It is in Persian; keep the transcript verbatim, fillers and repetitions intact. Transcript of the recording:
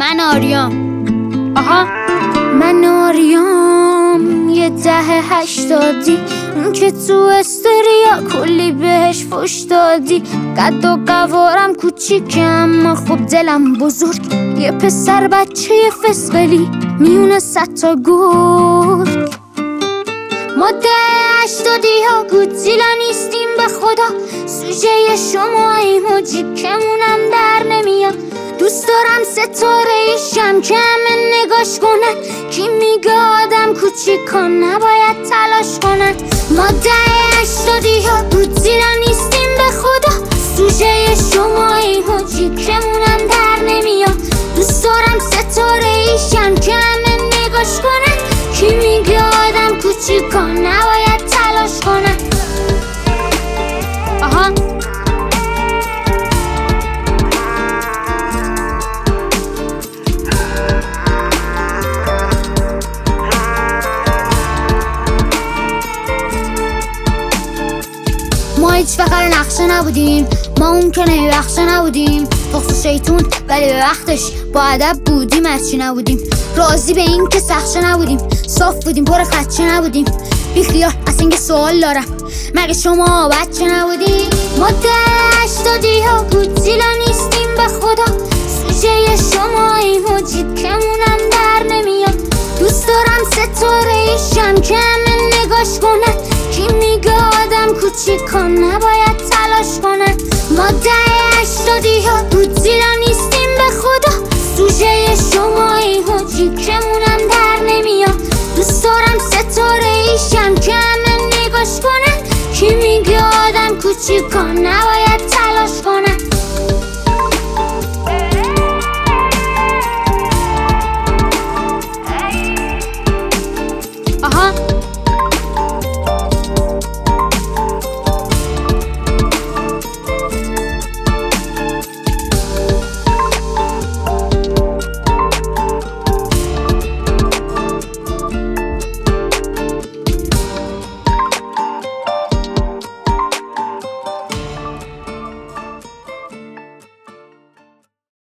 من آریام. آها من آریام یه ده هشتادی، اون که تو استوریا کلی بهش فوش دادی. قد و قوارم کوچیکه اما خب دلم بزرگ، یه پسر بچه فسقلی میونه صد تا گرگ. ما ده هشتادی ها گودزیلا نیستیم به خدا، سوژه شماییم و جیکمونم در نمیاد. دوست دارم ستاره ایشم که همه نگاش کنن، کی میگه آدم کوچیکا نباید تلاش کنن. ما ده هشتادی ها گودزیلا نیستیم به خدا، سوژه شماییم و جیکمونم در نمیاد. دوست دارم ستاره ایشم که همه نگاش کنن، کی میگه آدم کوچیکا نباید تلاش کنن. آها ما هیچ فقر نقشه نبودیم، ما اون که نمیبخشه نبودیم. بخصوص شیطون ولی به وقتش با ادب بودیم، از چی نبودیم. راضی به این که سخشه نبودیم، صاف بودیم پر خدشه نبودیم. بیخیال از اینکه سوال دارم، مگه شما بچه نبودیم؟ ما ده هشتادی ها گودزیلا نیستیم به خدا، سوژه شماییم و جیکمونم در نمیاد. دوست دارم ستاره ایشم که همه نگاش کنن، کی میگه آدم کوچیکا نباید تلاش کنن. ما ده هشتادی ها گودزیلا نیستیم به خدا، سوژه شماییم و جیکمونم در نمیاد. دوست دارم ستاره ایشم که همه نگاش کنن، کی میگه آدم کوچیکا نباید